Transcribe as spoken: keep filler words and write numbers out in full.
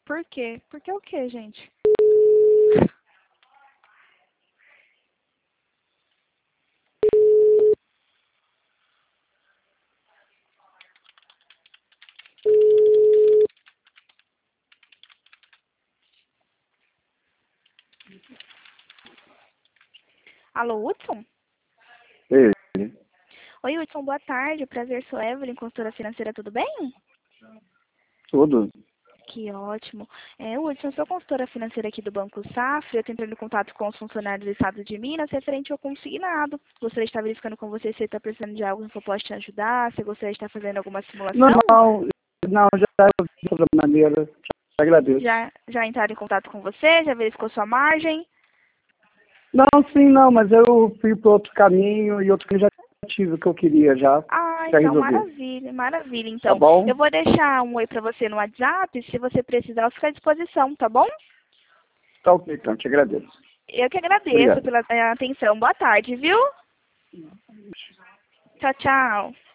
Por quê? Porque o quê, gente? Alô, Hudson? Ei, Oi, Hudson, boa tarde. Prazer, sou Evelyn, consultora financeira, tudo bem? tudo. Que ótimo. É, Hudson, sou consultora financeira aqui do Banco Safra. Eu estou entrando em contato com os funcionários do Estado de Minas referente ao consignado. Gostaria de estar verificando com você se você está precisando de algo que eu possa te ajudar, se gostaria de estar fazendo alguma simulação. Não, não, já vi de toda maneira. Te agradeço. Já, já entraram em contato com você? Já verificou sua margem? Não, sim, não, mas eu fui para outro caminho e outro que eu já tive o que eu queria já. Ah, Já então resolvi. maravilha, maravilha. Tá Então, bom? eu vou deixar um oi para você no WhatsApp. Se você precisar, eu fico à disposição, tá bom? Tá ok, então, te agradeço. Eu que agradeço Obrigado. pela eh, atenção. Boa tarde, viu? Tchau, tchau.